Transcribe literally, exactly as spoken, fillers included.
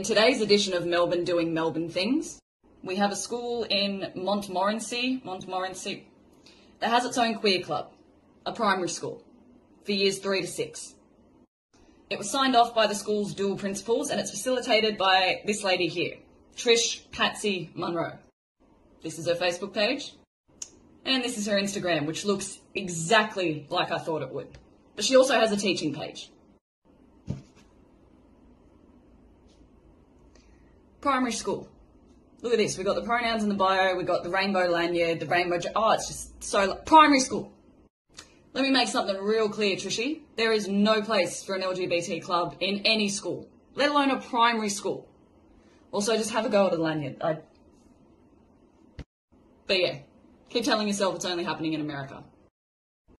today's edition of Melbourne Doing Melbourne Things, we have a school in Montmorency, Montmorency, that has its own queer club, a primary school, for years three to six. It was signed off by the school's dual principals, and it's facilitated by this lady here, Trish Patsy Munro. This is her Facebook page, and this is her Instagram, which looks exactly like I thought it would. But she also has a teaching page. Primary school. Look at this. We've got the pronouns in the bio. We've got the rainbow lanyard, the rainbow... Oh, it's just so... Primary school. Let me make something real clear, Trishy. There is no place for an L G B T club in any school, let alone a primary school. Also, just have a go at the lanyard. I... But yeah, keep telling yourself it's only happening in America.